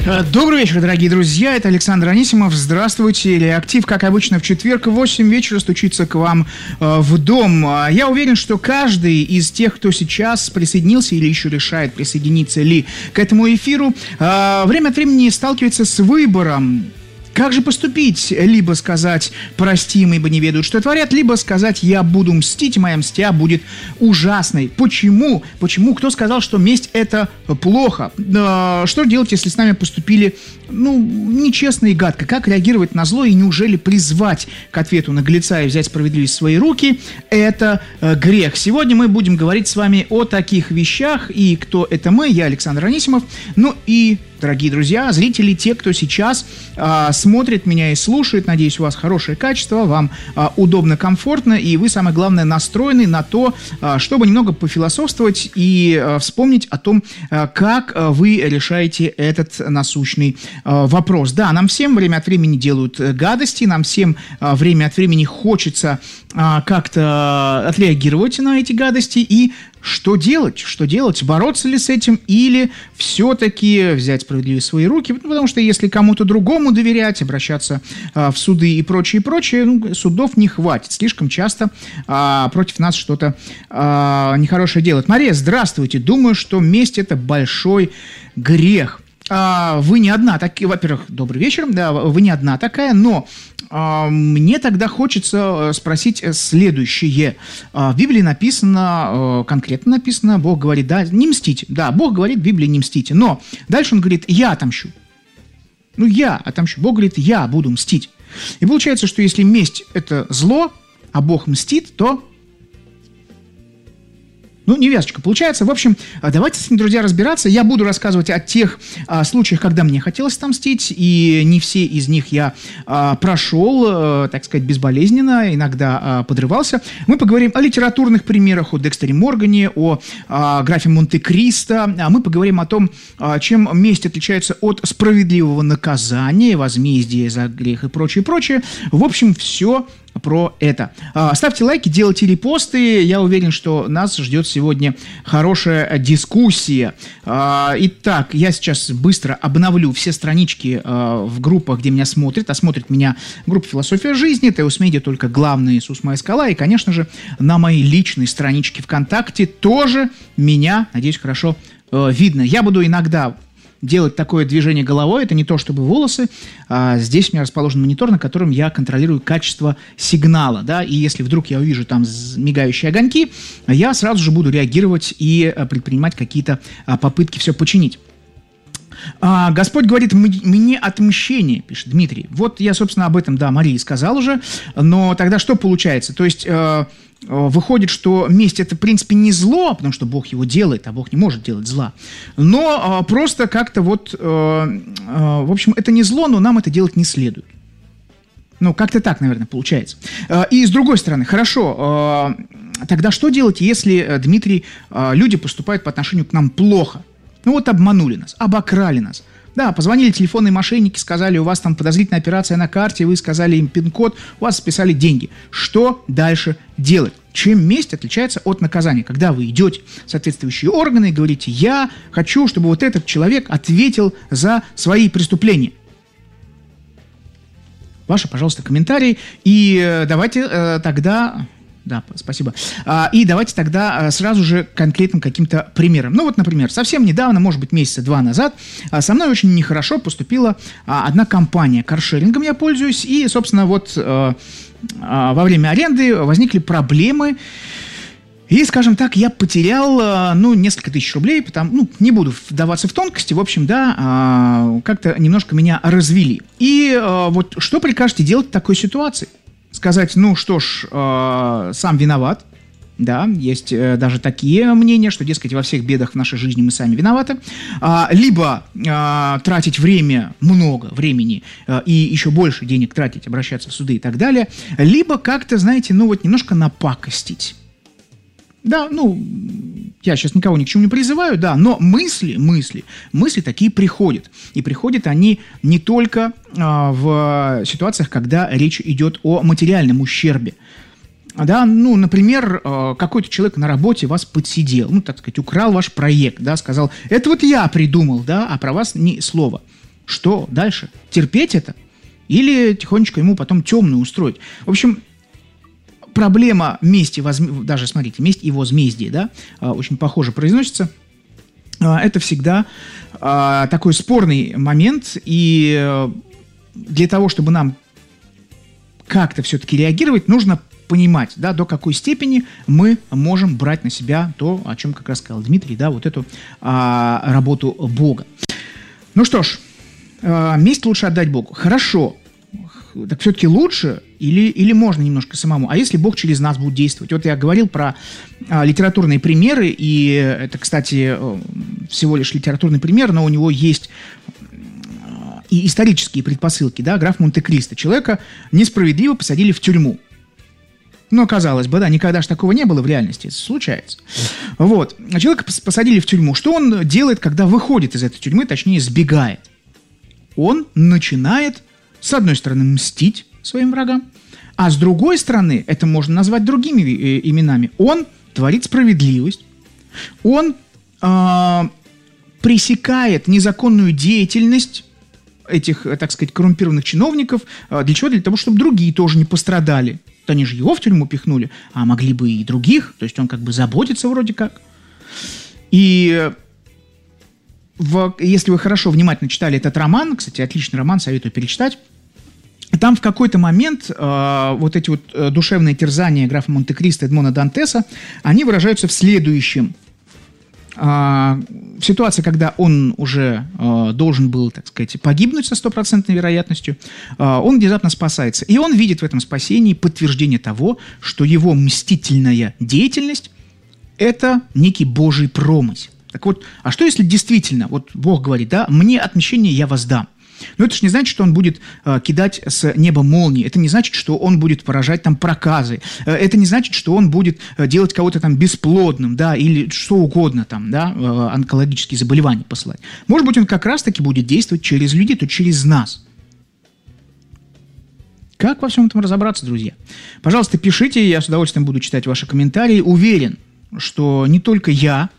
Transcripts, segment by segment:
Добрый вечер, дорогие друзья, это Александр Анисимов, здравствуйте. Реактив, как обычно, в четверг в 8 вечера стучится к вам в дом. Я уверен, что каждый из тех, кто сейчас присоединился или еще решает, присоединиться ли к этому эфиру, время от времени сталкивается с выбором. Как же поступить? Либо сказать «простим, ибо не ведают, что творят», либо сказать «я буду мстить, моя мстя будет ужасной». Почему? Почему? Кто сказал, что месть – это плохо? Что делать, если с нами поступили, нечестно и гадко? Как реагировать на зло и неужели призвать к ответу наглеца и взять справедливость в свои руки – это грех? Сегодня мы будем говорить с вами о таких вещах. И кто это мы? Я Александр Анисимов. И, дорогие друзья, зрители, те, кто сейчас смотрит меня и слушает, надеюсь, у вас хорошее качество, вам удобно, комфортно, и вы, самое главное, настроены на то, чтобы немного пофилософствовать и вспомнить о том, как вы решаете этот насущный вопрос. Да, нам всем время от времени делают гадости, нам всем время от времени хочется как-то отреагировать на эти гадости, и что делать? Что делать? Бороться ли с этим или все-таки взять справедливость в свои руки? Потому что если кому-то другому доверять, обращаться в суды и прочее, судов не хватит. Слишком часто против нас что-то нехорошее делают. Мария, здравствуйте. Думаю, что месть – это большой грех. Вы не одна такая, во-первых, добрый вечер, да, вы не одна такая, но мне тогда хочется спросить следующее. В Библии написано, конкретно написано, Бог говорит, да, не мстите. Да, Бог говорит в Библии не мстите, но дальше он говорит, я отомщу. Я отомщу. Бог говорит, я буду мстить. И получается, что если месть – это зло, а Бог мстит, то невязочка получается. В общем, давайте с ним, друзья, разбираться. Я буду рассказывать о тех случаях, когда мне хотелось отомстить, и не все из них я прошел, так сказать, безболезненно, иногда подрывался. Мы поговорим о литературных примерах, о Декстере Моргане, о графе Монте-Кристо. Мы поговорим о том, чем месть отличается от справедливого наказания, возмездия за грех и прочее. В общем, все про это. Ставьте лайки, делайте репосты. Я уверен, что нас ждет сегодня хорошая дискуссия. Итак, я сейчас быстро обновлю все странички в группах, где меня смотрят. А смотрит меня группа «Философия жизни», Теос Медиа, только главный Иисус Моя скала. И, конечно же, на моей личной страничке ВКонтакте тоже меня, надеюсь, хорошо видно. Я буду иногда делать такое движение головой, это не то чтобы волосы, здесь у меня расположен монитор, на котором я контролирую качество сигнала, да, и если вдруг я увижу там мигающие огоньки, я сразу же буду реагировать и предпринимать какие-то попытки все починить. Господь говорит мне отмщение, пишет Дмитрий. Вот я, собственно, об этом, да, Марии сказал уже, но тогда что получается? То есть выходит, что месть – это, в принципе, не зло, потому что Бог его делает, а Бог не может делать зла, но просто как-то в общем, это не зло, но нам это делать не следует. Как-то так, наверное, получается. И с другой стороны, хорошо, тогда что делать, если, Дмитрий, люди поступают по отношению к нам плохо? Обманули нас, обокрали нас. Да, позвонили телефонные мошенники, сказали, у вас там подозрительная операция на карте, вы сказали им пин-код, у вас списали деньги. Что дальше делать? Чем месть отличается от наказания? Когда вы идете в соответствующие органы и говорите, я хочу, чтобы вот этот человек ответил за свои преступления. Ваши, пожалуйста, комментарии. И давайте тогда... Да, спасибо. И давайте тогда сразу же к конкретным каким-то примерам. Например, совсем недавно, может быть, месяца 2 назад, со мной очень нехорошо поступила одна компания. Каршерингом я пользуюсь, и, собственно, во время аренды возникли проблемы. И, скажем так, я потерял, несколько тысяч рублей, не буду вдаваться в тонкости, в общем, да, как-то немножко меня развели. И что прикажете делать в такой ситуации? Сказать, сам виноват, да, есть даже такие мнения, что, дескать, во всех бедах в нашей жизни мы сами виноваты, либо тратить много времени и еще больше денег тратить, обращаться в суды и так далее, либо как-то, знаете, немножко напакостить. Да, я сейчас никого ни к чему не призываю, да, но мысли такие приходят. И приходят они не только в ситуациях, когда речь идет о материальном ущербе. Да, например, какой-то человек на работе вас подсидел, так сказать, украл ваш проект, да, сказал, это я придумал, да, а про вас ни слова. Что дальше? Терпеть это? Или тихонечко ему потом темную устроить? В общем, проблема мести, даже смотрите, месть и возмездие, да, очень похоже произносится. Это всегда такой спорный момент, и для того, чтобы нам как-то все-таки реагировать, нужно понимать, да, до какой степени мы можем брать на себя то, о чем как раз сказал Дмитрий, да, вот эту работу Бога. Ну что ж, месть лучше отдать Богу. Хорошо. Так все-таки лучше или можно немножко самому? А если Бог через нас будет действовать? Вот я говорил про литературные примеры, и это, кстати, всего лишь литературный пример, но у него есть и исторические предпосылки, да, граф Монте-Кристо. Человека несправедливо посадили в тюрьму. Ну, казалось бы, да, никогда же такого не было в реальности, это случается. Вот. Человека посадили в тюрьму. Что он делает, когда выходит из этой тюрьмы, точнее, сбегает? Он начинает, с одной стороны, мстить своим врагам, а с другой стороны, это можно назвать другими именами, он творит справедливость, он пресекает незаконную деятельность этих, так сказать, коррумпированных чиновников. Для чего? Для того, чтобы другие тоже не пострадали. Они же его в тюрьму пихнули, а могли бы и других, то есть он как бы заботится вроде как. И если вы хорошо, внимательно читали этот роман, кстати, отличный роман, советую перечитать, там в какой-то момент вот эти вот душевные терзания графа Монте-Кристо и Эдмона Дантеса, они выражаются в следующем. Ситуация, когда он уже должен был, так сказать, погибнуть со стопроцентной вероятностью, он внезапно спасается. И он видит в этом спасении подтверждение того, что его мстительная деятельность – это некий Божий промысел. Так вот, а что если действительно, вот Бог говорит, да, мне отмщение я воздам. Но это же не значит, что он будет кидать с неба молнии. Это не значит, что он будет поражать там проказы. Это не значит, что он будет делать кого-то там бесплодным, да, или что угодно там, да, онкологические заболевания посылать. Может быть, он как раз-таки будет действовать через людей, то через нас. Как во всем этом разобраться, друзья? Пожалуйста, пишите, я с удовольствием буду читать ваши комментарии. Уверен, что не только я,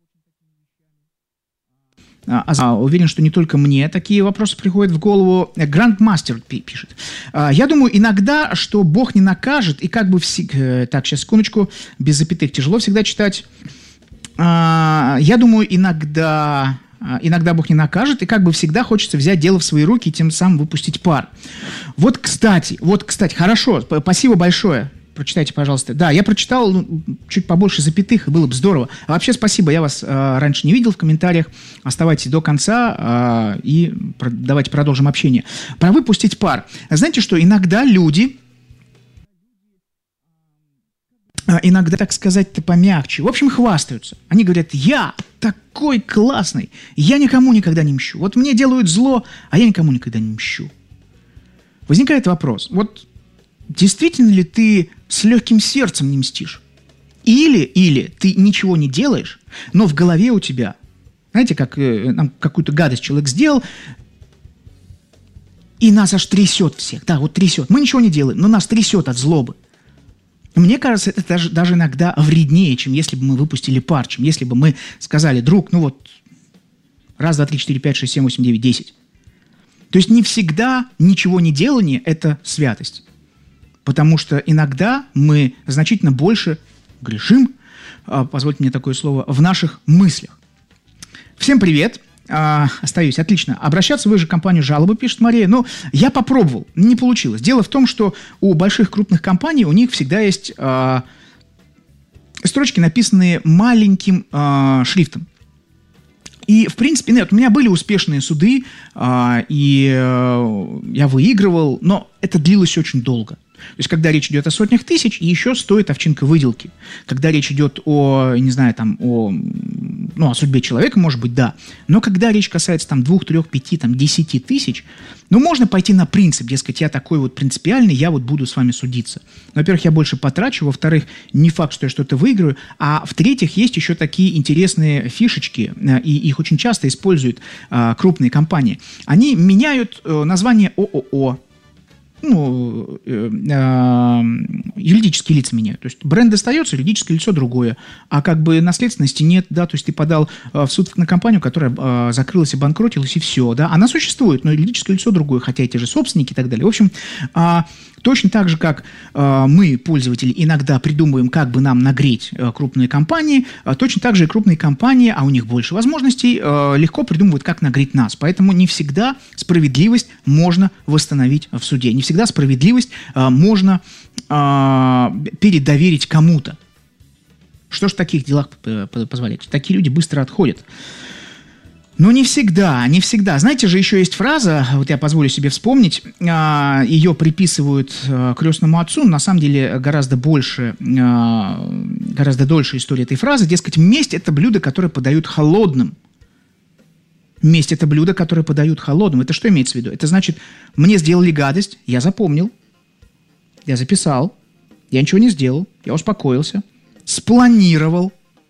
уверен, что не только мне такие вопросы приходят в голову. Грандмастер пишет. Я думаю иногда, что Бог не накажет, и как бы... Так, сейчас, секундочку, без запятых тяжело всегда читать. Я думаю, иногда Бог не накажет, и как бы всегда хочется взять дело в свои руки и тем самым выпустить пар. Вот, кстати, хорошо, спасибо большое. Прочитайте, пожалуйста. Да, я прочитал чуть побольше запятых, и было бы здорово. А вообще спасибо, я вас раньше не видел в комментариях. Оставайтесь до конца и давайте продолжим общение. Про выпустить пар. Знаете что, иногда люди, так сказать-то помягче, в общем, хвастаются. Они говорят, я такой классный, я никому никогда не мщу. Вот мне делают зло, а я никому никогда не мщу. Возникает вопрос, вот действительно ли ты с легким сердцем не мстишь? Или ты ничего не делаешь, но в голове у тебя, знаете, как нам какую-то гадость человек сделал, и нас аж трясет всех. Да, вот трясет. Мы ничего не делаем, но нас трясет от злобы. Мне кажется, это даже иногда вреднее, чем если бы мы выпустили пар, чем если бы мы сказали, друг, ну вот, раз, два, три, четыре, пять, шесть, семь, восемь, девять, 10. То есть не всегда ничего не делание – это святость. Потому что иногда мы значительно больше грешим, позвольте мне такое слово, в наших мыслях. Всем привет. Остаюсь. Отлично. Обращаться в вы же компанию жалобы, пишет Мария. Но я попробовал. Не получилось. Дело в том, что у больших крупных компаний у них всегда есть строчки, написанные маленьким шрифтом. И, в принципе, нет, у меня были успешные суды, и я выигрывал, но это длилось очень долго. То есть, когда речь идет о сотнях тысяч, еще стоит овчинка выделки. Когда речь идет о, не знаю, там, о судьбе человека, может быть, да. Но когда речь касается там 2, 3, 5, там, 10 тысяч, можно пойти на принцип, дескать, я такой вот принципиальный, я вот буду с вами судиться. Во-первых, я больше потрачу, во-вторых, не факт, что я что-то выиграю, а в-третьих, есть еще такие интересные фишечки, и их очень часто используют крупные компании. Они меняют название ООО, юридические лица меняют. То есть бренд остается, юридическое лицо другое, а как бы наследственности нет, да, то есть ты подал в суд на компанию, которая закрылась и банкротилась, и все, да, она существует, но юридическое лицо другое, хотя и те же собственники и так далее. В общем, точно так же, как мы, пользователи, иногда придумываем, как бы нам нагреть крупные компании, точно так же и крупные компании, а у них больше возможностей, легко придумывают, как нагреть нас. Поэтому не всегда справедливость можно восстановить в суде. Не всегда справедливость можно передоверить кому-то. Что ж в таких делах позволять? Такие люди быстро отходят. Но не всегда, не всегда. Знаете же, еще есть фраза, вот я позволю себе вспомнить, ее приписывают крестному отцу, на самом деле гораздо дольше история этой фразы, дескать, месть – это блюдо, которое подают холодным. Месть – это блюдо, которое подают холодным. Это что имеется в виду? Это значит, мне сделали гадость, я запомнил, я записал, я ничего не сделал, я успокоился, спланировал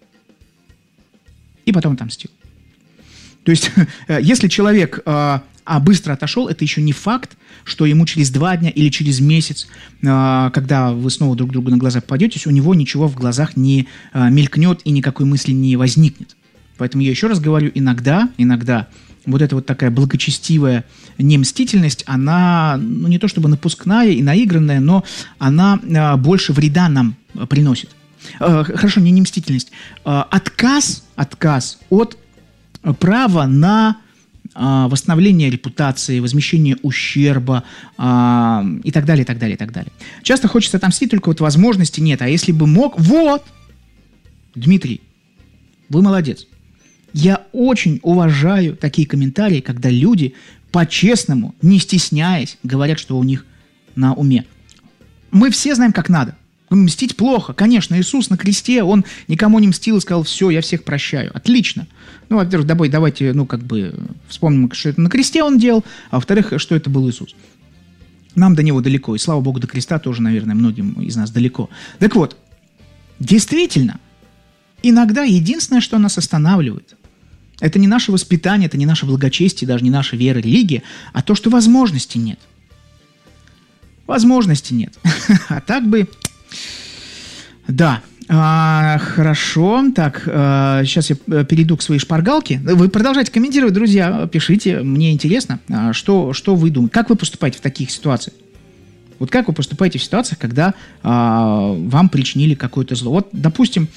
и потом отомстил. То есть, если человек быстро отошел, это еще не факт, что ему через 2 дня или через месяц, когда вы снова друг другу на глаза попадетесь, у него ничего в глазах не мелькнет и никакой мысли не возникнет. Поэтому я еще раз говорю, иногда вот эта вот такая благочестивая немстительность, она не то чтобы напускная и наигранная, но она больше вреда нам приносит. Хорошо, не немстительность. Отказ от право на восстановление репутации, возмещение ущерба и так далее, и так далее, и так далее. Часто хочется отомстить, только вот возможности нет. А если бы мог... Вот! Дмитрий, вы молодец. Я очень уважаю такие комментарии, когда люди по-честному, не стесняясь, говорят, что у них на уме. Мы все знаем, как надо. Мстить плохо. Конечно, Иисус на кресте, он никому не мстил и сказал, все, я всех прощаю. Отлично. Ну, во-первых, давайте, вспомним, что это на кресте он делал, а во-вторых, что это был Иисус. Нам до него далеко, и слава Богу, до креста тоже, наверное, многим из нас далеко. Так вот, действительно, иногда единственное, что нас останавливает, это не наше воспитание, это не наше благочестие, даже не наша вера, религия, а то, что возможности нет. Возможности нет. А так бы... Да, хорошо. Так, сейчас я перейду к своей шпаргалке. Вы продолжайте комментировать, друзья, пишите, мне интересно, что вы думаете. Как вы поступаете в таких ситуациях? Вот как вы поступаете в ситуациях, когда вам причинили какое-то зло? Вот, допустим,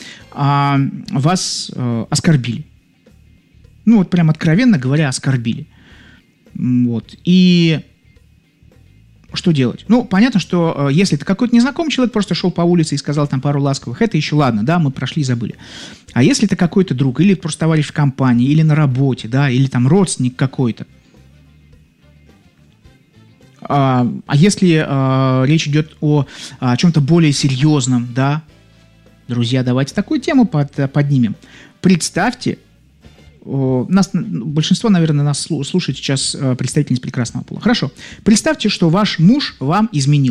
вас оскорбили. Ну, вот прям откровенно говоря, оскорбили. Вот, и... Что делать? Ну, понятно, что если это какой-то незнакомый человек просто шел по улице и сказал там пару ласковых, это еще ладно, да, мы прошли и забыли. А если это какой-то друг, или просто товарищ в компании, или на работе, да, или там родственник какой-то. А если речь идет о чем-то более серьезном, да, друзья, давайте такую тему поднимем. Представьте, большинство, наверное, нас слушает сейчас представительниц прекрасного пола. Хорошо. Представьте, что ваш муж вам изменил.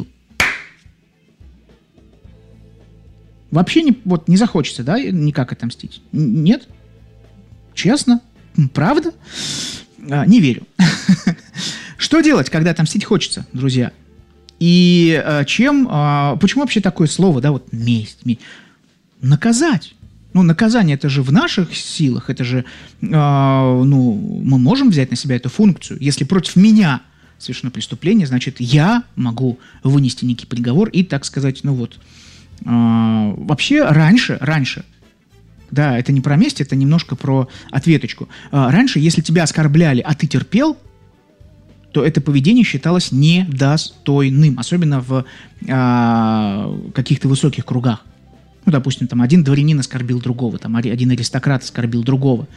Вообще не захочется, да, никак отомстить? Нет? Честно? Правда? Не верю. Что делать, когда отомстить хочется, друзья? И почему вообще такое слово, да, вот месть? Наказать. Ну, наказание, это же в наших силах, это же, мы можем взять на себя эту функцию. Если против меня совершено преступление, значит, я могу вынести некий приговор и, так сказать, вообще раньше, да, это не про месть, это немножко про ответочку. Раньше, если тебя оскорбляли, а ты терпел, то это поведение считалось недостойным, особенно в каких-то высоких кругах. Ну, допустим, там один дворянин оскорбил другого, там один аристократ оскорбил другого.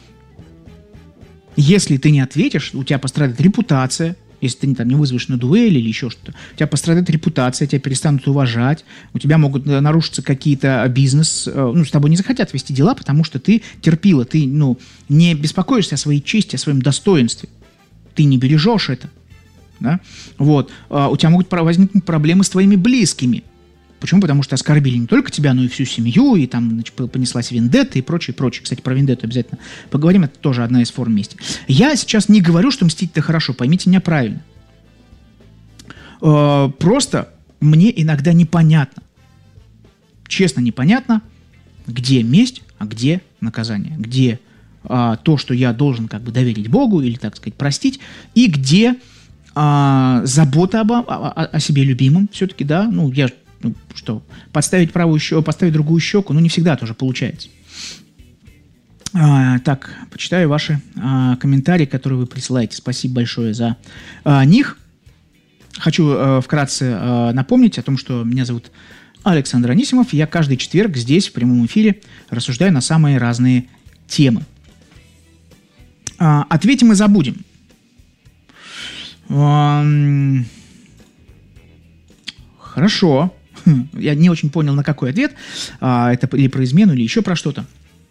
Если ты не ответишь, у тебя пострадает репутация, если ты не вызовешь на дуэль или еще что-то, у тебя пострадает репутация, тебя перестанут уважать, у тебя могут нарушиться какие-то бизнес, с тобой не захотят вести дела, потому что ты терпила, ты, не беспокоишься о своей чести, о своем достоинстве, ты не бережешь это, да? Вот, у тебя могут возникнуть проблемы с твоими близкими. Почему? Потому что оскорбили не только тебя, но и всю семью, и там понеслась вендетта и прочее. Кстати, про вендетту обязательно поговорим, это тоже одна из форм мести. Я сейчас не говорю, что мстить-то хорошо, поймите меня правильно. Просто мне иногда непонятно, честно непонятно, где месть, а где наказание, где то, что я должен как бы доверить Богу или, так сказать, простить, и где забота о себе любимом все-таки, да, подставить правую щеку, поставить другую щеку, не всегда тоже получается. Так, почитаю ваши комментарии, которые вы присылаете. Спасибо большое за них. Хочу вкратце напомнить о том, что меня зовут Александр Анисимов. Я каждый четверг здесь, в прямом эфире, рассуждаю на самые разные темы. Ответим и забудем. Хорошо. Я не очень понял, на какой ответ. Это или про измену, или еще про что-то.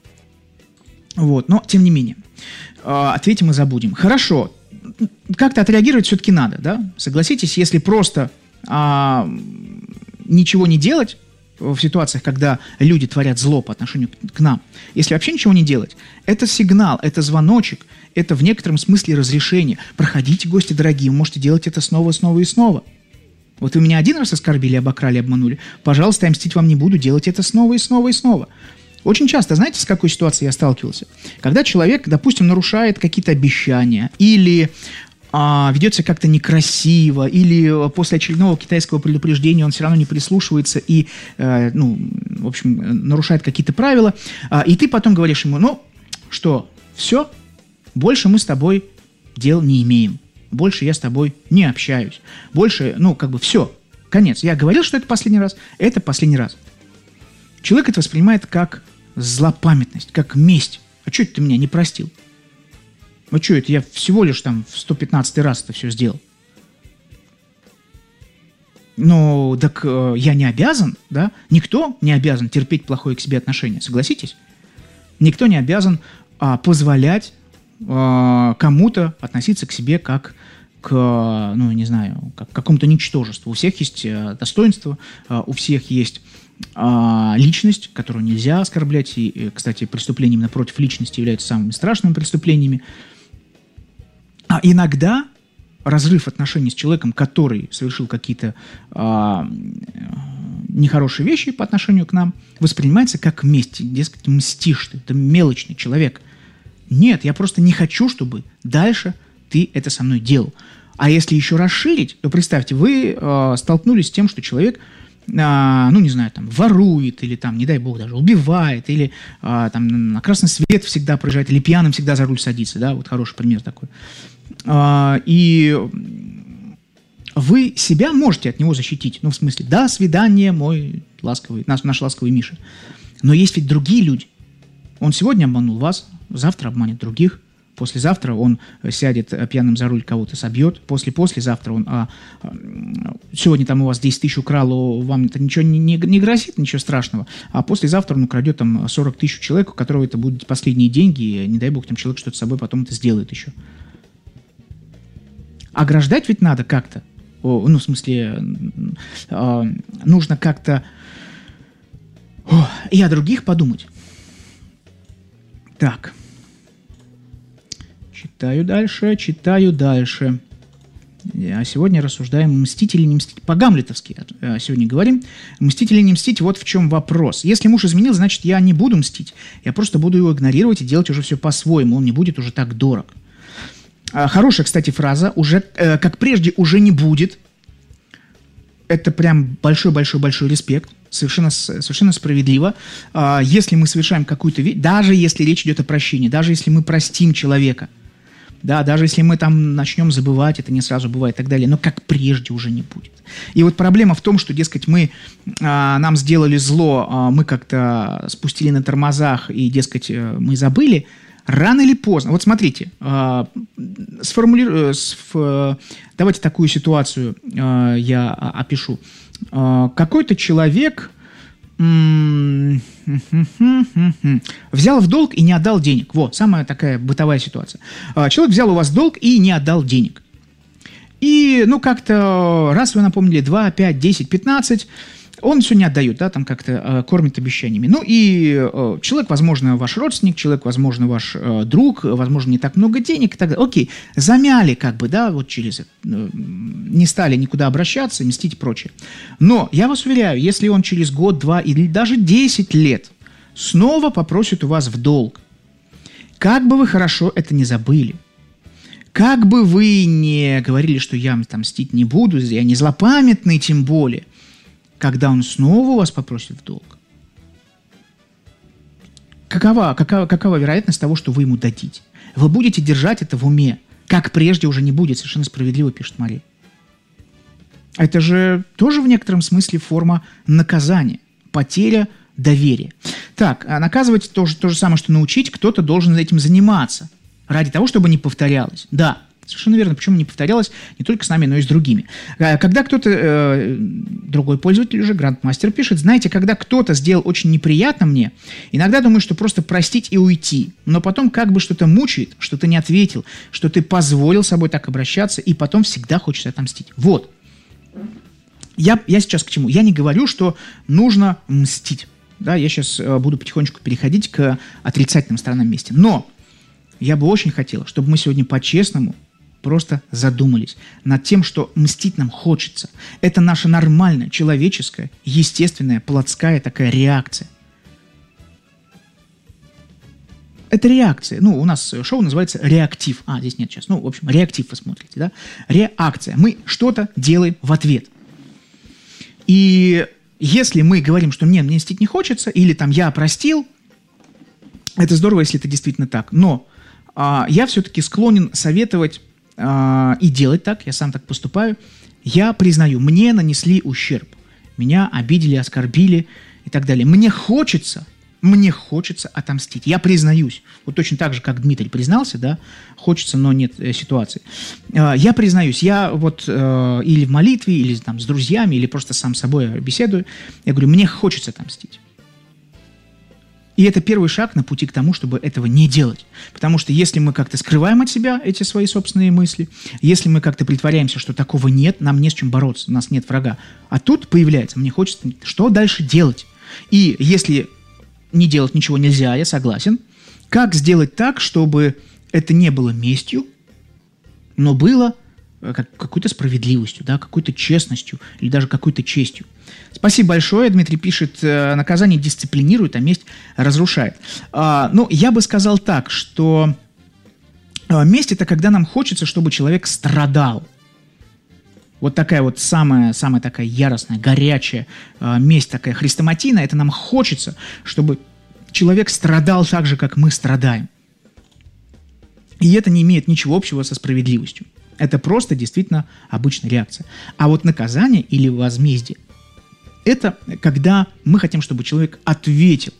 Но тем не менее. Ответим и забудем. Хорошо. Как-то отреагировать все-таки надо, да? Согласитесь, если просто ничего не делать в ситуациях, когда люди творят зло по отношению к нам, если вообще ничего не делать, это сигнал, это звоночек, это в некотором смысле разрешение. Проходите, гости дорогие, вы можете делать это снова, снова и снова. Вот вы меня один раз оскорбили, обокрали, обманули, пожалуйста, я мстить вам не буду, делать это снова и снова и снова. Очень часто, знаете, с какой ситуацией я сталкивался? Когда человек, допустим, нарушает какие-то обещания или ведет себя как-то некрасиво, или после очередного китайского предупреждения он все равно не прислушивается и, в общем, нарушает какие-то правила, и ты потом говоришь ему, что, все, больше мы с тобой дел не имеем, больше я с тобой не общаюсь, больше, все, конец. Я говорил, что это последний раз, это последний раз. Человек это воспринимает как злопамятность, как месть. А что это ты меня не простил? А что это? Я всего лишь там в 115-й раз это все сделал. Так я не обязан, да? Никто не обязан терпеть плохое к себе отношение, согласитесь? Никто не обязан позволять кому-то относиться к себе как к, как к какому-то ничтожеству. У всех есть достоинство, у всех есть личность, которую нельзя оскорблять. И, кстати, преступления именно против личности являются самыми страшными преступлениями. А иногда разрыв отношений с человеком, который совершил какие-то нехорошие вещи по отношению к нам, воспринимается как месть. Дескать, мстишь ты, ты мелочный человек. Нет, я просто не хочу, чтобы дальше ты это со мной делал. А если еще расширить, то представьте, вы столкнулись с тем, что человек, ворует, или не дай бог, даже убивает, или на красный свет всегда проезжает, или пьяным всегда за руль садится, да, вот хороший пример такой. И вы себя можете от него защитить, в смысле, до свидания, мой ласковый, наш ласковый Миша. Но есть ведь другие люди. Он сегодня обманул вас, завтра обманет других. Послезавтра он сядет пьяным за руль, кого-то собьет. Послезавтра он... сегодня у вас 10 тысяч украл, вам это ничего не грозит, ничего страшного. А послезавтра он украдет 40 тысяч человек, у которого это будут последние деньги, и, не дай бог, человек что-то с собой потом это сделает еще. Ограждать ведь надо как-то. Нужно как-то и о других подумать. Так. Читаю дальше. А сегодня рассуждаем, мстить или не мстить. По-гамлетовски сегодня говорим. Мстить или не мстить, вот в чем вопрос. Если муж изменил, значит, я не буду мстить. Я просто буду его игнорировать и делать уже все по-своему. Он не будет уже так дорог. Хорошая, кстати, фраза. Уже, как прежде, уже не будет. Это прям большой-большой-большой респект. Совершенно справедливо. Если мы совершаем какую-то вещь, даже если речь идет о прощении, даже если мы простим человека, да, даже если мы начнем забывать, это не сразу бывает и так далее, но как прежде уже не будет. И вот проблема в том, что, дескать, нам сделали зло, мы как-то спустили на тормозах и, дескать, мы забыли. Рано или поздно. Вот смотрите, давайте такую ситуацию я опишу. Какой-то человек взял в долг и не отдал денег. Вот, самая такая бытовая ситуация. Человек взял у вас долг и не отдал денег. И, как-то раз вы напомнили, 2, 5, 10, 15... Он все не отдает, да, как-то кормит обещаниями. И человек, возможно, ваш родственник, человек, возможно, ваш друг, возможно, не так много денег и так далее. Окей, замяли вот через не стали никуда обращаться, мстить и прочее. Но я вас уверяю, если он через год, 2 или даже 10 лет снова попросит у вас в долг, как бы вы хорошо это не забыли, как бы вы не говорили, что я там мстить не буду, я не злопамятный тем более, когда он снова у вас попросит в долг, какова вероятность того, что вы ему дадите? Вы будете держать это в уме. Как прежде уже не будет. Совершенно справедливо, пишет Мария. Это же тоже в некотором смысле форма наказания. Потеря доверия. Так, а наказывать то же самое, что научить. Кто-то должен этим заниматься. Ради того, чтобы не повторялось. Да, совершенно верно. Почему не повторялось не только с нами, но и с другими. Когда кто-то, другой пользователь уже, Грандмастер, пишет, знаете, когда кто-то сделал очень неприятно мне, иногда думаю, что просто простить и уйти. Но потом как бы что-то мучает, что ты не ответил, что ты позволил собой так обращаться, и потом всегда хочется отомстить. Вот. Я сейчас к чему? Я не говорю, что нужно мстить. Да, я сейчас буду потихонечку переходить к отрицательным сторонам мести. Но я бы очень хотел, чтобы мы сегодня по-честному просто задумались над тем, что мстить нам хочется. Это наша нормальная, человеческая, естественная, плотская такая реакция. Это реакция. У нас шоу называется «Реактив». Здесь нет сейчас. В общем, «Реактив» вы смотрите, да? Реакция. Мы что-то делаем в ответ. И если мы говорим, что мне мстить не хочется, или там «я простил», это здорово, если это действительно так. Но я все-таки склонен советовать и делать так, я сам так поступаю. Я признаю, мне нанесли ущерб. Меня обидели, оскорбили и так далее. Мне хочется отомстить. Я признаюсь. Вот точно так же, как Дмитрий признался, да, хочется, но нет ситуации. Я признаюсь, я вот или в молитве, или там с друзьями, или просто сам с собой беседую. Я говорю, мне хочется отомстить. И это первый шаг на пути к тому, чтобы этого не делать. Потому что если мы как-то скрываем от себя эти свои собственные мысли, если мы как-то притворяемся, что такого нет, нам не с чем бороться, у нас нет врага. А тут появляется, мне хочется, что дальше делать? И если не делать ничего нельзя, я согласен, как сделать так, чтобы это не было местью, но было какой-то справедливостью, да, какой-то честностью или даже какой-то честью. Спасибо большое. Дмитрий пишет, наказание дисциплинирует, а месть разрушает. Я бы сказал так, что месть – это когда нам хочется, чтобы человек страдал. Вот такая вот самая такая яростная, горячая месть, такая хрестоматийная, это нам хочется, чтобы человек страдал так же, как мы страдаем. И это не имеет ничего общего со справедливостью. Это просто действительно обычная реакция. А вот наказание или возмездие – это когда мы хотим, чтобы человек ответил.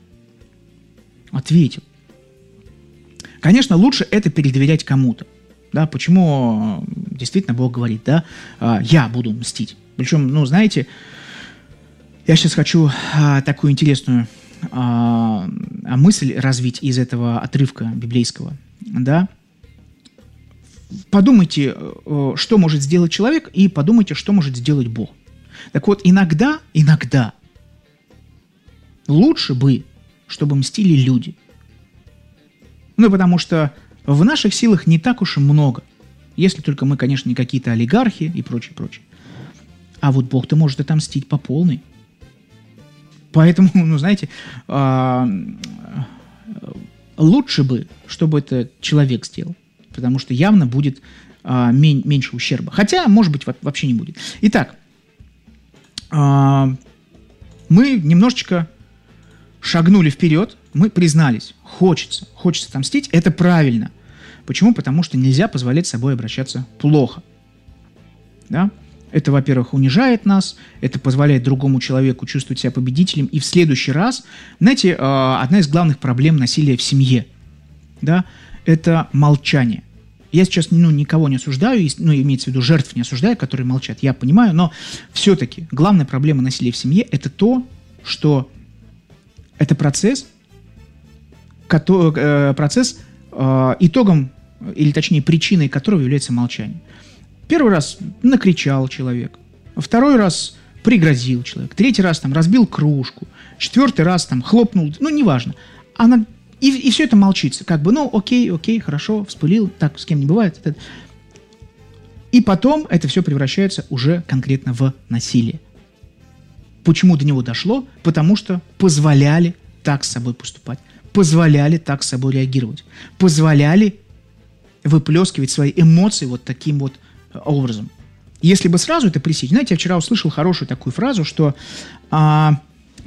Конечно, лучше это передоверять кому-то. Да, почему действительно Бог говорит, да, я буду мстить. Причем, знаете, я сейчас хочу такую интересную мысль развить из этого отрывка библейского, да. Подумайте, что может сделать человек, и подумайте, что может сделать Бог. Так вот, иногда лучше бы, чтобы мстили люди. Потому что в наших силах не так уж и много. Если только мы, конечно, не какие-то олигархи и прочее. А вот Бог-то может отомстить по полной. Поэтому, знаете, лучше бы, чтобы это человек сделал. Потому что явно будет меньше ущерба. Хотя, может быть, вообще не будет. Итак, мы немножечко шагнули вперед, мы признались, хочется отомстить, это правильно. Почему? Потому что нельзя позволять с собой обращаться плохо. Да? Это, во-первых, унижает нас, это позволяет другому человеку чувствовать себя победителем. И в следующий раз, знаете, одна из главных проблем насилия в семье, да, это молчание. Я сейчас никого не осуждаю, имеется в виду жертв не осуждаю, которые молчат, я понимаю, но все-таки главная проблема насилия в семье – это то, что это процесс, итогом, или точнее причиной которого является молчание. Первый раз накричал человек, второй раз пригрозил человек, третий раз разбил кружку, четвертый раз хлопнул, неважно. И все это молчится, окей, хорошо, вспылил, так с кем не бывает. И потом это все превращается уже конкретно в насилие. Почему до него дошло? Потому что позволяли так с собой поступать, позволяли так с собой реагировать, позволяли выплескивать свои эмоции вот таким вот образом. Если бы сразу это пресечь... Знаете, я вчера услышал хорошую такую фразу, что... я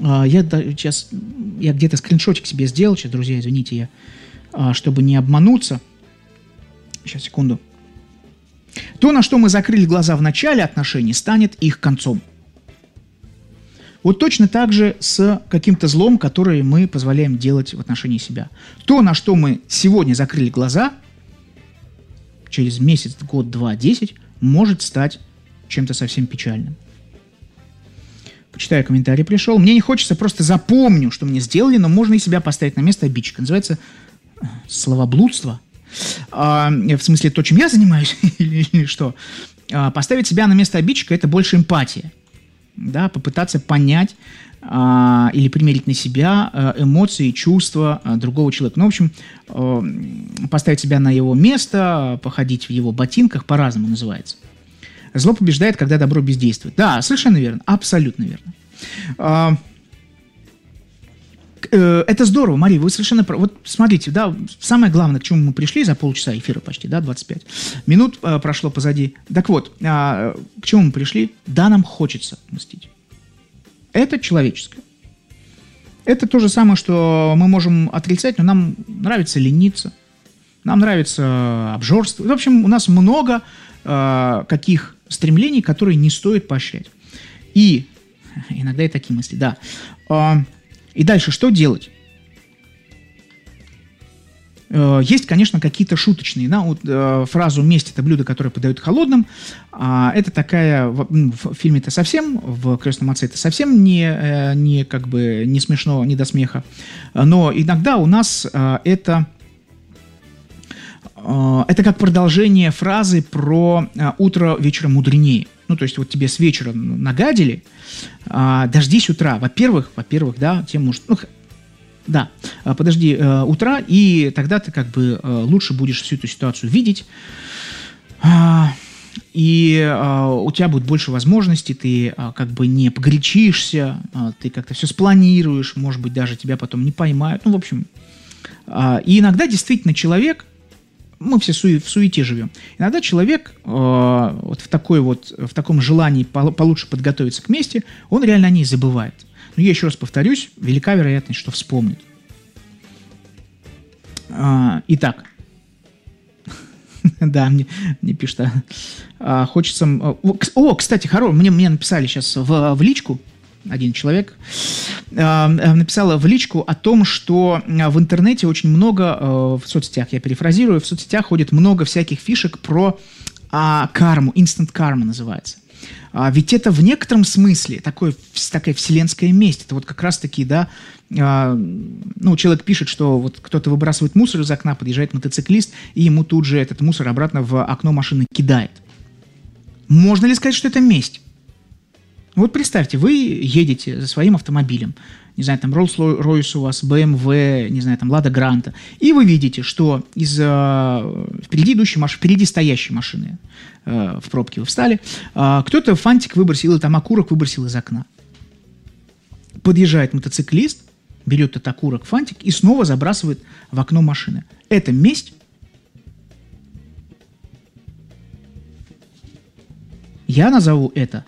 где-то скриншотик себе сделал. Сейчас, друзья, извините, чтобы не обмануться. Сейчас, секунду. То, на что мы закрыли глаза в начале отношений, станет их концом. Вот точно так же с каким-то злом, который мы позволяем делать в отношении себя. То, на что мы сегодня закрыли глаза, через месяц, год, 2, 10, может стать чем-то совсем печальным. Почитаю, комментарий пришел. Мне не хочется, просто запомню, что мне сделали, но можно и себя поставить на место обидчика. Называется словоблудство. В смысле, то, чем я занимаюсь, или что? Поставить себя на место обидчика – это больше эмпатия. Да, попытаться понять или примерить на себя эмоции, чувства другого человека. Ну, в общем, поставить себя на его место, походить в его ботинках, по-разному называется. Зло побеждает, когда добро бездействует. Да, совершенно верно, абсолютно верно. Это здорово, Мария, вы совершенно правы. Вот смотрите, да, самое главное, к чему мы пришли за полчаса эфира почти, да, 25 минут прошло позади. Так вот, к чему мы пришли? Да, нам хочется мстить. Это человеческое. Это то же самое, что мы можем отрицать, но нам нравится лениться, нам нравится обжорство. В общем, у нас много каких стремлений, которые не стоит поощрять. И иногда и такие мысли, да. И дальше что делать? Есть, конечно, какие-то шуточные. Да? Вот, фразу «месть – это блюдо, которое подают холодным». Это такая, в фильме-то совсем, в «Крестном отце» это совсем не, как бы, не смешно, не до смеха. Но иногда у нас это как продолжение фразы про «утро вечером мудренее». Ну, то есть, вот тебе с вечера нагадили, дождись утра. Во-первых, да, тем может... Ну, да, подожди утра, и тогда ты как бы лучше будешь всю эту ситуацию видеть, и у тебя будет больше возможностей, ты как бы не погорячишься, ты как-то все спланируешь, может быть, даже тебя потом не поймают. Ну, в общем, и иногда действительно человек... Мы все в суете живем. Иногда человек вот в таком желании получше подготовиться к мести, он реально о ней забывает. Но я еще раз повторюсь, велика вероятность, что вспомнит. Итак. Да, мне пишут. Хочется... Кстати, мне написали сейчас в личку, один человек написала в личку о том, что в интернете очень много, в соцсетях, я перефразирую, в соцсетях ходит много всяких фишек про карму, instant karma называется. Ведь это в некотором смысле такая вселенская месть. Это вот как раз-таки, да, человек пишет, что вот кто-то выбрасывает мусор из окна, подъезжает мотоциклист, и ему тут же этот мусор обратно в окно машины кидает. Можно ли сказать, что это месть? Вот представьте, вы едете за своим автомобилем, не знаю, там Rolls-Royce у вас, BMW, не знаю, там Lada Granta, и вы видите, что из впереди стоящей машины в пробке вы встали, кто-то фантик выбросил, или там окурок выбросил из окна. Подъезжает мотоциклист, берет этот окурок, фантик и снова забрасывает в окно машины. Это месть? Я назову это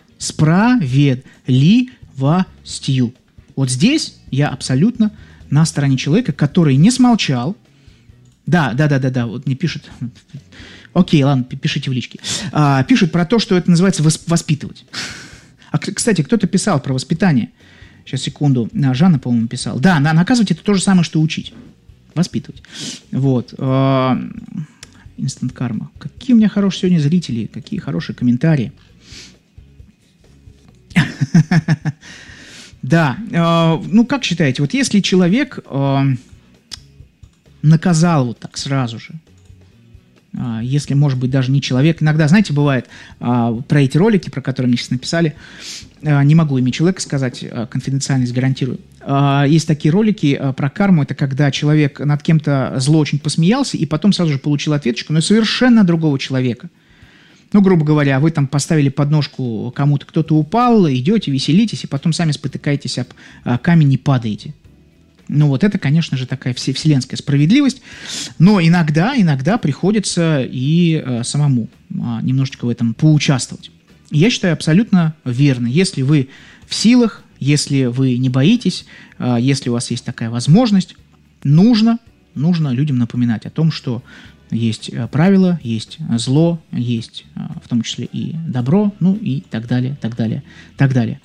справедливостью. Вот здесь я абсолютно на стороне человека, который не смолчал. Да, вот мне пишут. Окей, ладно, пишите в личке. Пишут про то, что это называется воспитывать. Кстати, кто-то писал про воспитание. Сейчас, секунду. Жанна, по-моему, писала. Да, наказывать это то же самое, что учить. Воспитывать. Вот. Instant Karma. Какие у меня хорошие сегодня зрители, какие хорошие комментарии. Да, как считаете, вот если человек наказал вот так сразу же, если, может быть, даже не человек, иногда, знаете, бывает про эти ролики, про которые мне сейчас написали, не могу имя человека сказать, конфиденциальность гарантирую. Есть такие ролики про карму, это когда человек над кем-то зло очень посмеялся и потом сразу же получил ответочку, но совершенно другого человека. Ну, грубо говоря, вы там поставили подножку кому-то, кто-то упал, идете, веселитесь, и потом сами спотыкаетесь об камень и падаете. Ну, вот это, конечно же, такая вселенская справедливость. Но иногда приходится и самому немножечко в этом поучаствовать. Я считаю абсолютно верно. Если вы в силах, если вы не боитесь, если у вас есть такая возможность, нужно людям напоминать о том, что есть правила, есть зло, есть в том числе и добро, ну и так далее, так далее, так далее.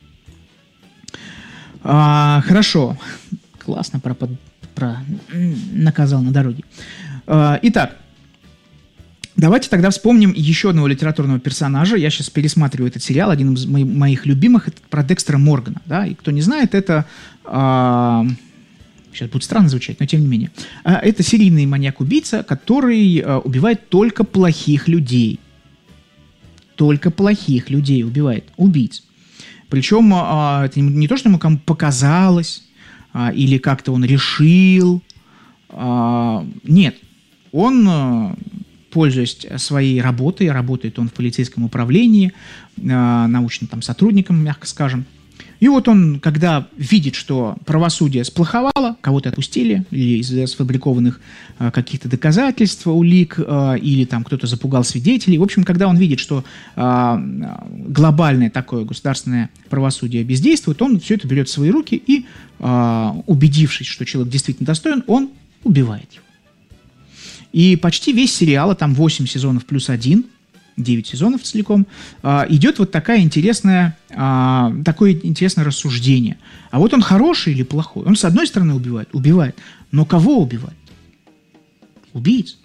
Хорошо. Классно наказал на дороге. Итак, давайте тогда вспомним еще одного литературного персонажа. Я сейчас пересматриваю этот сериал, один из моих любимых, это про Декстера Моргана. Да? И кто не знает, это... Сейчас будет странно звучать, но тем не менее. Это серийный маньяк-убийца, который убивает только плохих людей. Только плохих людей убивает. Убийц. Причем это не то, что ему кому показалось, или как-то он решил. Нет. Он, пользуясь своей работой, работает он в полицейском управлении, научным там сотрудником, мягко скажем. И вот он, когда видит, что правосудие сплоховало, кого-то отпустили, или из-за сфабрикованных каких-то доказательств, улик, или там кто-то запугал свидетелей. В общем, когда он видит, что глобальное такое государственное правосудие бездействует, он все это берет в свои руки и, убедившись, что человек действительно достоин, он убивает его. И почти весь сериал, а там 8 сезонов плюс 1, 9 сезонов целиком, идет вот такое интересное рассуждение. А вот он хороший или плохой? Он, с одной стороны, убивает. Но кого убивает? Убийц.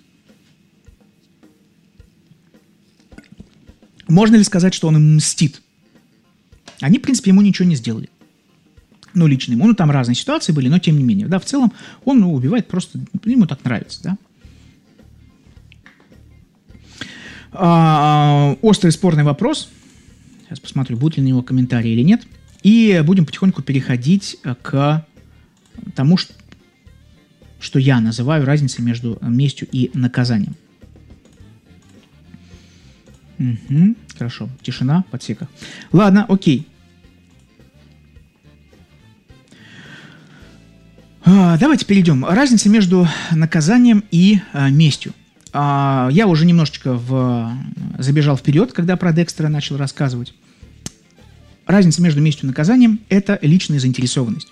Можно ли сказать, что он им мстит? Они, в принципе, ему ничего не сделали. Ну, лично ему. Ну, там разные ситуации были, но тем не менее. Да, в целом, он убивает просто, ему так нравится, да. Острый спорный вопрос. Сейчас посмотрю, будут ли на него комментарии или нет. И будем потихоньку переходить к тому, что я называю разницей между местью и наказанием. Угу, хорошо. Тишина в подсеках. Ладно, окей. Давайте перейдем. Разница между наказанием и местью. Я уже немножечко забежал вперед, когда про Декстера начал рассказывать. Разница между местью и наказанием – это личная заинтересованность.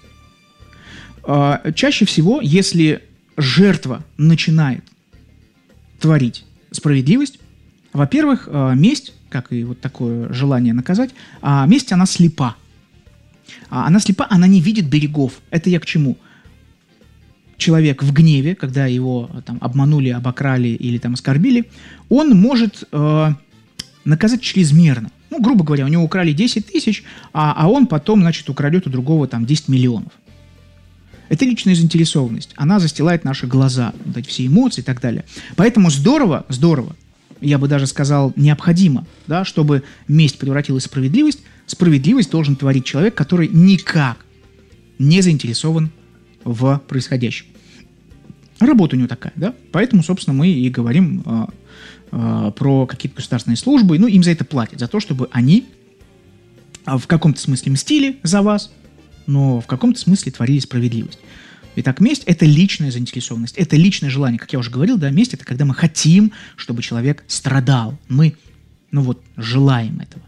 Чаще всего, если жертва начинает творить справедливость, во-первых, месть, как и вот такое желание наказать, месть, она слепа. Она слепа, она не видит берегов. Это я к чему? Человек в гневе, когда его там обманули, обокрали или там оскорбили, он может наказать чрезмерно. Ну, грубо говоря, у него украли 10 тысяч, а он потом, значит, украдет у другого там 10 миллионов. Это личная заинтересованность. Она застилает наши глаза, вот эти все эмоции и так далее. Поэтому здорово, я бы даже сказал, необходимо, да, чтобы месть превратилась в справедливость. Справедливость должен творить человек, который никак не заинтересован в происходящем. Работа у него такая, да? Поэтому, собственно, мы и говорим про какие-то государственные службы. Ну, им за это платят, за то, чтобы они в каком-то смысле мстили за вас, но в каком-то смысле творили справедливость. Итак, месть – это личная заинтересованность, это личное желание. Как я уже говорил, да, месть – это когда мы хотим, чтобы человек страдал. Мы, желаем этого.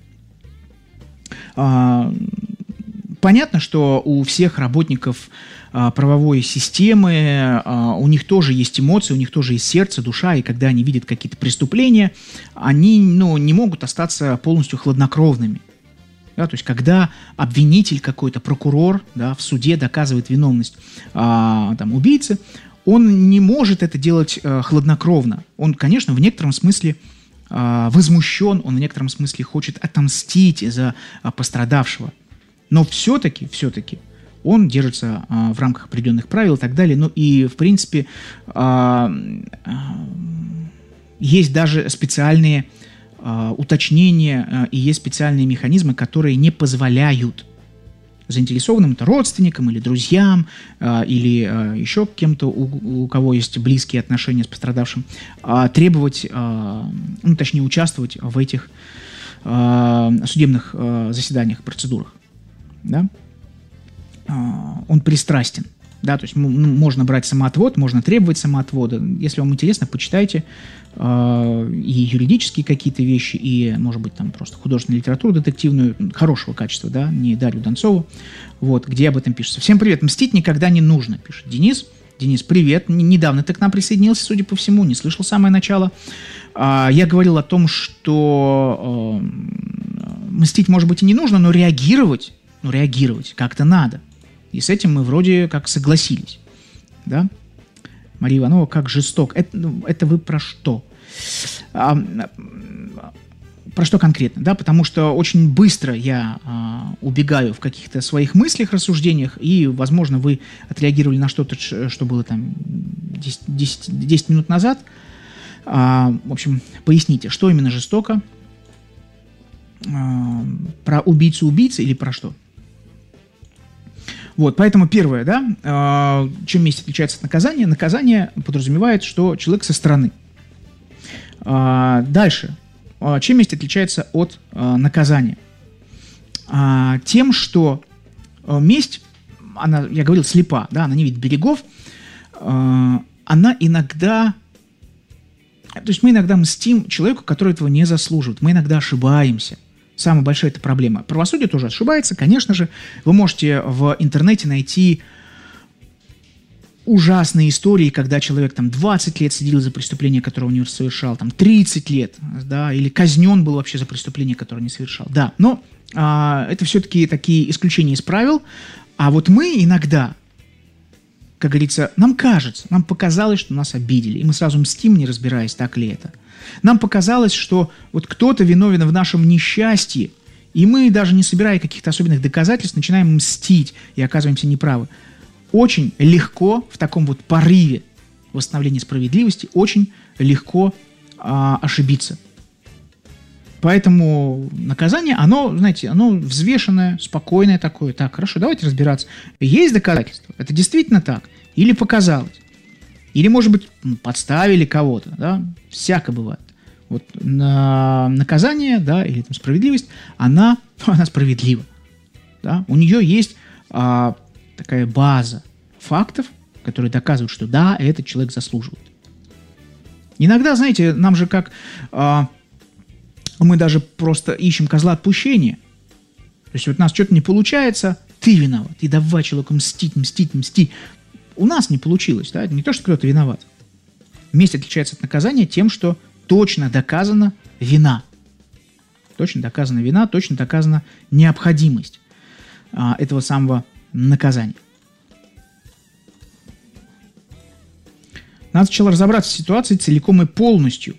Понятно, что у всех работников правовой системы, у них тоже есть эмоции, у них тоже есть сердце, душа, и когда они видят какие-то преступления, они не могут остаться полностью хладнокровными. Да, то есть, когда обвинитель какой-то, прокурор, да, в суде доказывает виновность убийцы, он не может это делать хладнокровно. Он, конечно, в некотором смысле возмущен, он в некотором смысле хочет отомстить за пострадавшего. Но все-таки он держится в рамках определенных правил и так далее. Ну и, в принципе, есть даже специальные уточнения и есть специальные механизмы, которые не позволяют заинтересованным, это родственникам или друзьям, или еще кем-то, у кого есть близкие отношения с пострадавшим, требовать, ну, точнее, участвовать в этих судебных заседаниях, процедурах. Да? Он пристрастен. Да, то есть можно брать самоотвод, можно требовать самоотвода. Если вам интересно, почитайте и юридические какие-то вещи, и, может быть, там просто художественную литературу детективную, хорошего качества, да, не Дарью Донцову, вот, где об этом пишется. Всем привет. Мстить никогда не нужно, пишет Денис. Денис, привет. Недавно ты к нам присоединился, судя по всему, не слышал самое начало. Я говорил о том, что мстить, может быть, и не нужно, но реагировать как-то надо. И с этим мы вроде как согласились. Да? Мария Иванова, как жесток. Это вы про что? Про что конкретно? Да? Потому что очень быстро я убегаю в каких-то своих мыслях, рассуждениях, и, возможно, вы отреагировали на что-то, что было там 10 минут назад. В общем, поясните, что именно жестоко? Про убийцу-убийцы или про что? Вот, поэтому первое, да, чем месть отличается от наказания? Наказание подразумевает, что человек со стороны. Дальше. Чем месть отличается от наказания? Тем, что месть, она, я говорил, слепа, да, она не видит берегов, она иногда... То есть мы иногда мстим человеку, который этого не заслуживает. Мы иногда ошибаемся. Самая большая это проблема. Правосудие тоже ошибается, конечно же. Вы можете в интернете найти ужасные истории, когда человек там 20 лет сидел за преступление, которое он не совершал, там 30 лет, да, или казнен был вообще за преступление, которое не совершал. Да, но это все-таки такие исключения из правил. А вот мы иногда, как говорится, нам кажется, нам показалось, что нас обидели, и мы сразу мстим, не разбираясь, так ли это. Нам показалось, что вот кто-то виновен в нашем несчастье, и мы, даже не собирая каких-то особенных доказательств, начинаем мстить и оказываемся неправы. Очень легко в таком вот порыве восстановления справедливости, очень легко ошибиться. Поэтому наказание, оно, знаете, оно взвешенное, спокойное такое. Так, хорошо, давайте разбираться. Есть доказательства? Это действительно так? Или показалось? Или, может быть, подставили кого-то, да? Всяко бывает. Вот наказание, да, или там справедливость, она справедлива. Да? У нее есть такая база фактов, которые доказывают, что да, этот человек заслуживает. Иногда, знаете, нам же как... мы даже просто ищем козла отпущения. То есть вот у нас что-то не получается, ты виноват. И давай человеку мстить. У нас не получилось, да? Не то, что кто-то виноват. Месть отличается от наказания тем, что точно доказана вина. Точно доказана вина, точно доказана необходимость этого самого наказания. Надо сначала разобраться в ситуации целиком и полностью.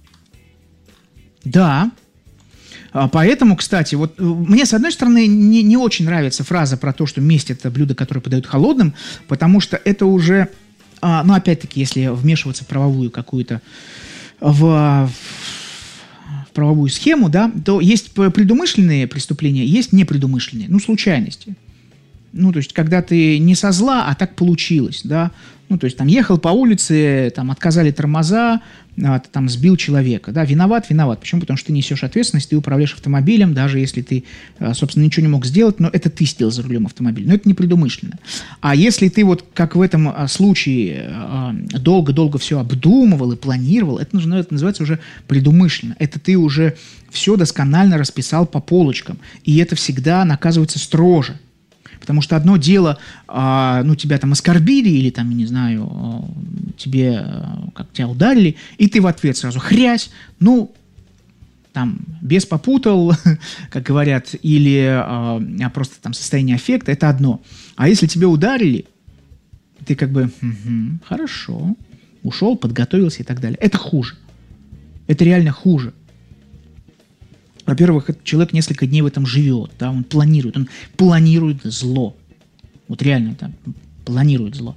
Да. Поэтому, кстати, вот мне, с одной стороны, не очень нравится фраза про то, что месть – это блюдо, которое подают холодным, потому что это уже, ну, опять-таки, если вмешиваться в правовую какую-то, в правовую схему, да, то есть предумышленные преступления, есть непредумышленные, ну, случайности. Ну, то есть, когда ты не со зла, а так получилось, да. Ну, то есть, там, ехал по улице, там, отказали тормоза, ты там сбил человека, да, виноват. Почему? Потому что ты несешь ответственность, ты управляешь автомобилем, даже если ты, собственно, ничего не мог сделать, но это ты сидел за рулем автомобиля, но это непредумышленно. А если ты вот, как в этом случае, долго-долго все обдумывал и планировал, это называется уже предумышленно. Это ты уже все досконально расписал по полочкам, и это всегда наказывается строже. Потому что одно дело, ну, тебя там оскорбили или там, не знаю, тебя ударили, и ты в ответ сразу хрясь, ну, там, бес попутал, как говорят, или просто там состояние аффекта, это одно. А если тебя ударили, ты как бы, хорошо, ушел, подготовился и так далее. Это хуже. Это реально хуже. Во-первых, этот человек несколько дней в этом живет, да, он планирует зло. Вот реально, да, планирует зло.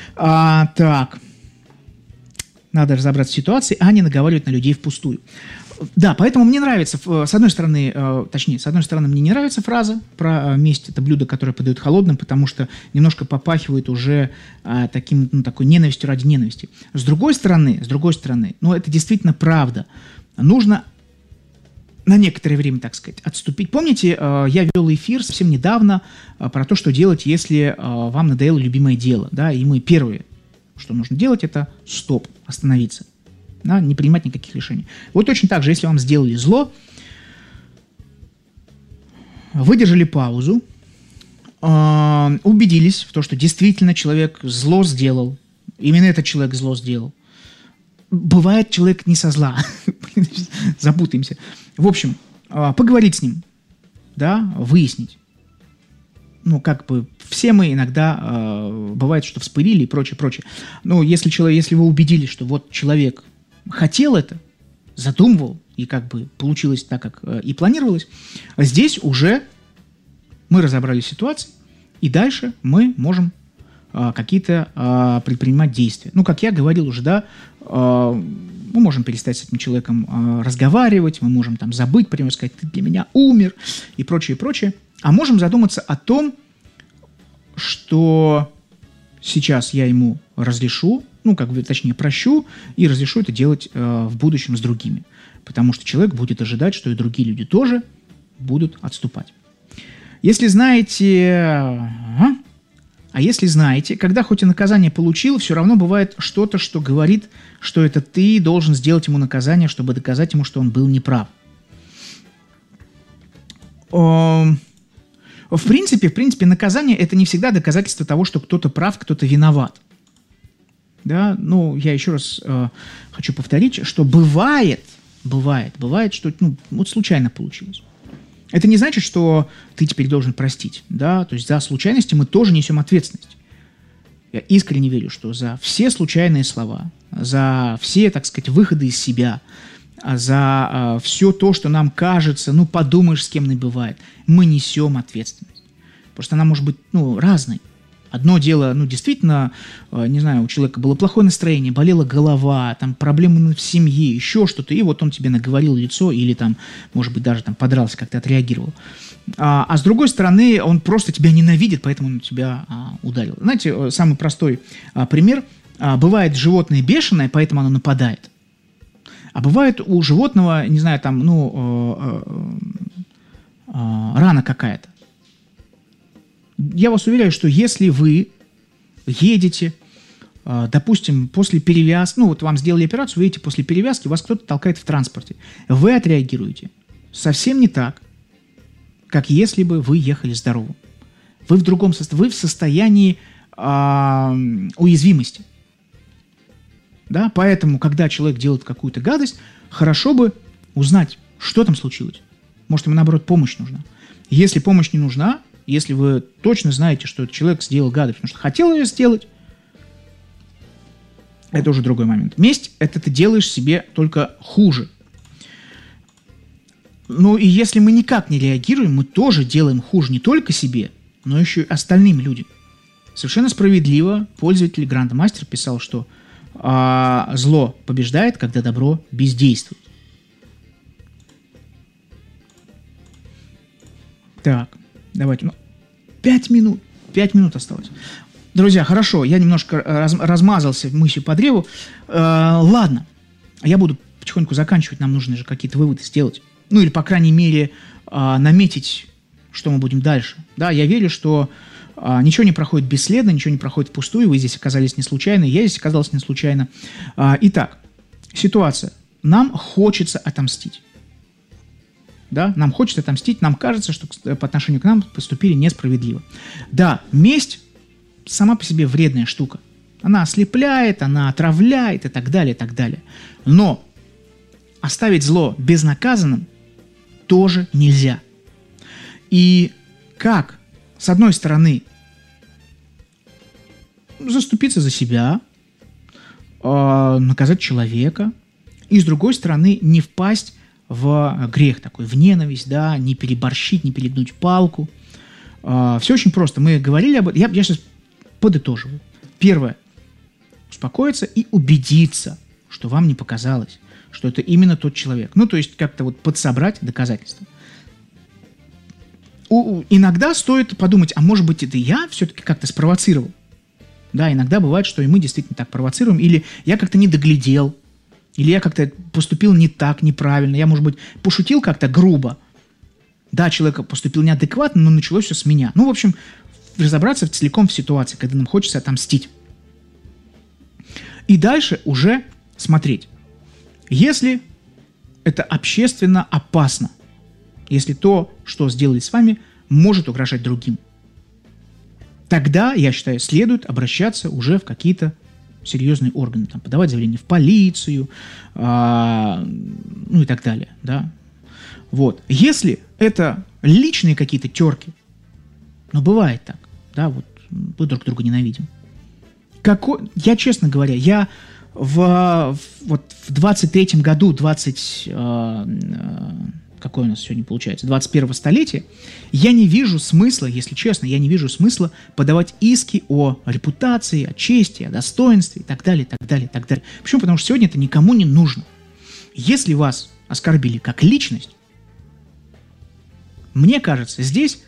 Так, надо разобраться в ситуации, а не наговаривать на людей впустую. Да, поэтому мне нравится, с одной стороны, мне не нравится фраза про месть, это блюдо, которое подают холодным, потому что немножко попахивает уже такой ненавистью ради ненависти. С другой стороны, это действительно правда. Нужно на некоторое время, так сказать, отступить. Помните, я вел эфир совсем недавно про то, что делать, если вам надоело любимое дело, да, и мы первое, что нужно делать, это стоп, остановиться. Да, не принимать никаких решений. Вот точно так же, если вам сделали зло, выдержали паузу, убедились в том, что действительно человек зло сделал, именно этот человек зло сделал. Бывает, человек не со зла. Запутаемся. В общем, поговорить с ним, да, выяснить. Ну, как бы, все мы иногда, бывает, что вспылили и прочее, прочее. Но если вы убедились, что вот человек хотел это, задумывал, и как бы получилось так, как и планировалось, здесь уже мы разобрали ситуацию, и дальше мы можем какие-то предпринимать действия. Ну, как я говорил уже, да, мы можем перестать с этим человеком разговаривать, мы можем там забыть, прямо сказать, ты для меня умер, и прочее, прочее. А можем задуматься о том, что сейчас я ему разрешу, точнее, прощу, и разрешу это делать в будущем с другими. Потому что человек будет ожидать, что и другие люди тоже будут отступать. Если знаете, когда хоть и наказание получил, все равно бывает что-то, что говорит, что это ты должен сделать ему наказание, чтобы доказать ему, что он был неправ. В принципе, наказание – это не всегда доказательство того, что кто-то прав, кто-то виноват. Да? Ну, я еще раз хочу повторить, что бывает, что вот случайно получилось. Это не значит, что ты теперь должен простить. Да? То есть за случайности мы тоже несем ответственность. Я искренне верю, что за все случайные слова, за все, так сказать, выходы из себя, за все то, что нам кажется, подумаешь, с кем не бывает, мы несем ответственность. Просто она может быть, разной. Одно дело, действительно, не знаю, у человека было плохое настроение, болела голова, там проблемы в семье, еще что-то, и вот он тебе наговорил в лицо или там, может быть, даже там подрался, как ты отреагировал. А с другой стороны, он просто тебя ненавидит, поэтому он тебя ударил. Знаете, самый простой пример. Бывает животное бешеное, поэтому оно нападает. А бывает у животного, не знаю, там, рана какая-то. Я вас уверяю, что если вы едете, допустим, после перевязки, вам сделали операцию, вы едете после перевязки, вас кто-то толкает в транспорте, вы отреагируете совсем не так, как если бы вы ехали здоровым. Вы в другом состоянии, вы в состоянии уязвимости. Да? Поэтому, когда человек делает какую-то гадость, хорошо бы узнать, что там случилось. Может, ему, наоборот, помощь нужна. Если помощь не нужна, если вы точно знаете, что этот человек сделал гадость, потому что хотел ее сделать, это уже другой момент. Месть – это ты делаешь себе только хуже. Ну и если мы никак не реагируем, мы тоже делаем хуже не только себе, но еще и остальным людям. Совершенно справедливо пользователь Грандмастер писал, что зло побеждает, когда добро бездействует. Так, давайте. 5 минут. 5 минут осталось. Друзья, хорошо, я немножко размазался мыслью по древу. Ладно, я буду потихоньку заканчивать, нам нужно же какие-то выводы сделать. Ну или, по крайней мере, наметить, что мы будем дальше. Да, я верю, что ничего не проходит бесследно, ничего не проходит впустую, вы здесь оказались не случайно, я здесь оказался не случайно. Итак, ситуация. Нам хочется отомстить. Да, нам хочется отомстить, нам кажется, что по отношению к нам поступили несправедливо. Да, месть сама по себе вредная штука. Она ослепляет, она отравляет и так далее, и так далее. Но оставить зло безнаказанным тоже нельзя. И как, с одной стороны, заступиться за себя, наказать человека, и с другой стороны, не впасть в грех такой, в ненависть, да, не переборщить, не перегнуть палку. Все очень просто. Мы говорили об этом. Я сейчас подытоживаю. Первое. Успокоиться и убедиться, что вам не показалось, что это именно тот человек. Ну, то есть как-то вот подсобрать доказательства. Иногда стоит подумать, а может быть, это я все-таки как-то спровоцировал. Да, иногда бывает, что и мы действительно так провоцируем, или я как-то не доглядел, или я как-то поступил не так, неправильно, я, может быть, пошутил как-то грубо. Да, человек поступил неадекватно, но началось все с меня. Ну, в общем, разобраться целиком в ситуации, когда нам хочется отомстить. И дальше уже смотреть. Если это общественно опасно, если то, что сделали с вами, может угрожать другим, тогда, я считаю, следует обращаться уже в какие-то серьезные органы, там, подавать заявление в полицию, ну и так далее, да. Вот. Если это личные какие-то терки, ну, бывает так, да, вот мы друг друга ненавидим. Я, честно говоря, я в 23-м году, какой у нас сегодня получается, 21-го столетия, я не вижу смысла, если честно, я не вижу смысла подавать иски о репутации, о чести, о достоинстве и так далее, и так далее, и так далее. Почему? Потому что сегодня это никому не нужно. Если вас оскорбили как личность, мне кажется, здесь,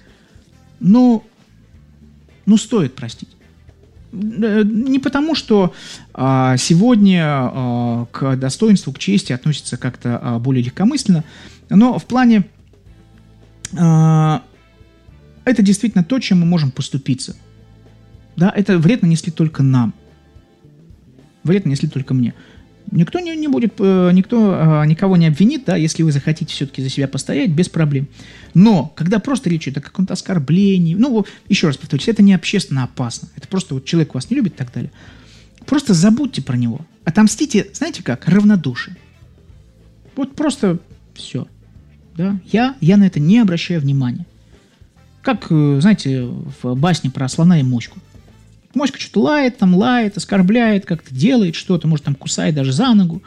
стоит простить. Не потому, что сегодня к достоинству, к чести относятся как-то более легкомысленно, но в плане это действительно то, чем мы можем поступиться. Да, это вред нанесли только нам. Вред нанесли только мне. Никто никого не обвинит, да, если вы захотите все-таки за себя постоять, без проблем. Но, когда просто речь идет о каком-то оскорблении, еще раз повторюсь, это не общественно опасно. Это просто вот человек вас не любит и так далее. Просто забудьте про него. Отомстите, знаете как, равнодушие. Вот просто все. Да? Я на это не обращаю внимания. Как, знаете, в басне про слона и моську. Моська что-то лает, оскорбляет, как-то делает что-то, может, там кусает даже за ногу.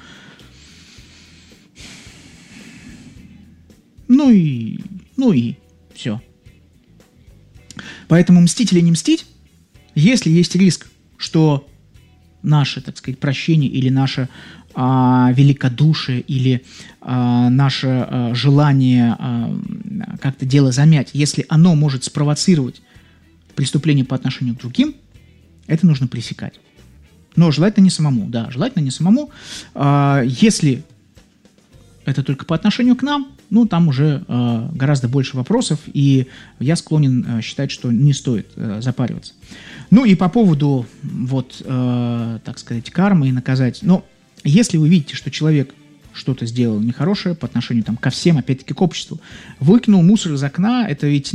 Ну и все. Поэтому мстить или не мстить, если есть риск, что наше, так сказать, прощение или наше великодушие или наше желание как-то дело замять, если оно может спровоцировать преступление по отношению к другим, это нужно пресекать. Но желательно не самому. Да, желательно не самому. Если это только по отношению к нам, там уже гораздо больше вопросов, и я склонен считать, что не стоит запариваться. Ну и по поводу, так сказать, кармы и наказать. Если вы видите, что человек что-то сделал нехорошее по отношению ко всем, опять-таки к обществу, выкинул мусор из окна, это ведь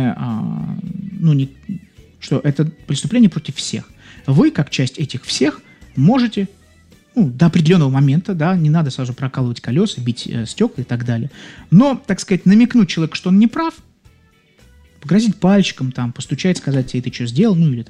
что это преступление против всех. Вы, как часть этих всех, можете до определенного момента, да, не надо сразу прокалывать колеса, бить стекла и так далее, но, так сказать, намекнуть человеку, что он не прав, погрозить пальчиком, постучать, сказать тебе, ты что сделал, или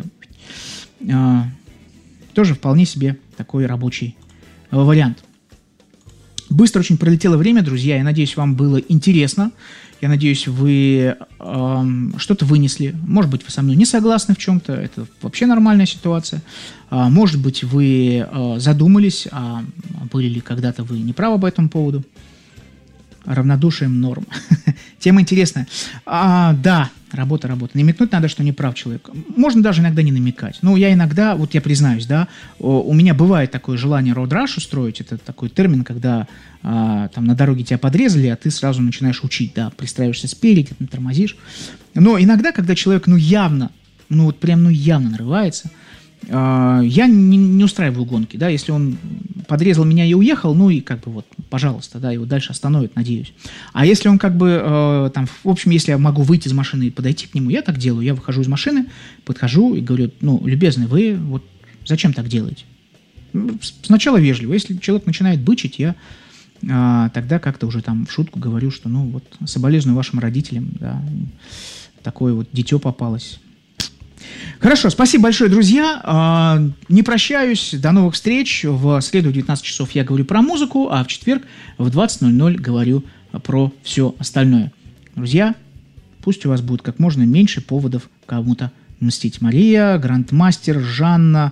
тоже вполне себе такой рабочий вариант. Быстро очень пролетело время, друзья. Я надеюсь, вам было интересно. Я надеюсь, вы что-то вынесли. Может быть, вы со мной не согласны в чем-то. Это вообще нормальная ситуация. Может быть, вы задумались, были ли когда-то вы неправы по этому поводу. Равнодушием норм. Тема интересная. Да, работа. Намекнуть надо, что не прав человек. Можно даже иногда не намекать. Я иногда, я признаюсь, да, у меня бывает такое желание роуд-раш устроить. Это такой термин, когда на дороге тебя подрезали, а ты сразу начинаешь учить, да, пристраиваешься спереди, тормозишь. Но иногда, когда человек, явно нарывается, я не устраиваю гонки, да, если он подрезал меня и уехал, пожалуйста, да, его дальше остановят, надеюсь. А если он если я могу выйти из машины и подойти к нему, я так делаю, я выхожу из машины, подхожу и говорю, любезный, вы зачем так делаете? Сначала вежливо, если человек начинает бычить, я тогда как-то уже в шутку говорю, что, соболезную вашим родителям, да, такое дитё попалось. Хорошо, спасибо большое, друзья. Не прощаюсь, до новых встреч. В среду в 19 часов я говорю про музыку, а в четверг в 20:00 говорю про все остальное. Друзья, пусть у вас будет как можно меньше поводов кому-то Мстить Мария, Грандмастер, Жанна,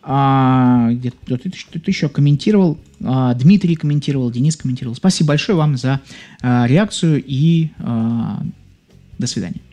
кто-то еще комментировал, Дмитрий комментировал, Денис комментировал. Спасибо большое вам за реакцию и до свидания.